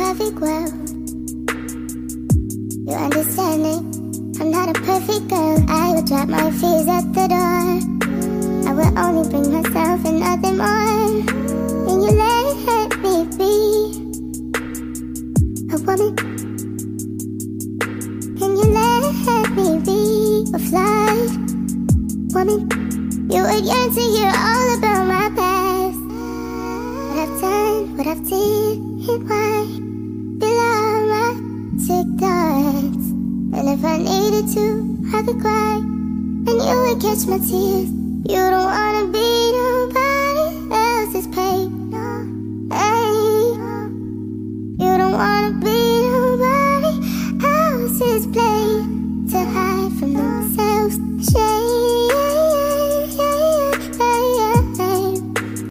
perfect world. You understanding? I'm not a perfect girl. I would drop my fears at the door. I will only bring myself and nothing more. Can you let me be a woman? Can you let me be a flawed woman? You would yearn to hear all about my past, what I've done, what I've did, and why. Below my sick thoughts, and if I needed to, I could cry, and you would catch my tears. You don't wanna be nobody.